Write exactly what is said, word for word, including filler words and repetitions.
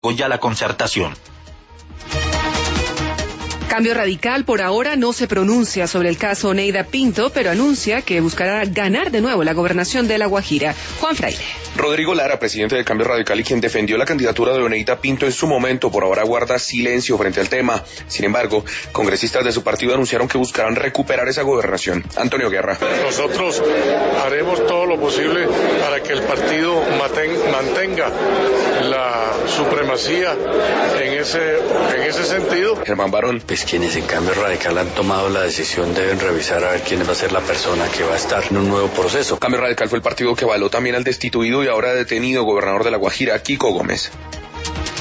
ya la concertación. Cambio Radical por ahora no se pronuncia sobre el caso Neida Pinto, pero anuncia que buscará ganar de nuevo la gobernación de La Guajira. Juan Fraile. Rodrigo Lara, presidente de Cambio Radical y quien defendió la candidatura de Neida Pinto en su momento, por ahora guarda silencio frente al tema. Sin embargo, congresistas de su partido anunciaron que buscarán recuperar esa gobernación. Antonio Guerra. Nosotros haremos todo lo posible para que el partido mantenga la supremacía en ese, en ese sentido. Germán Barón. Pues quienes en Cambio Radical han tomado la decisión deben revisar a ver quién va a ser la persona que va a estar en un nuevo proceso. Cambio Radical fue el partido que avaló también al destituido y ahora detenido gobernador de La Guajira, Kiko Gómez.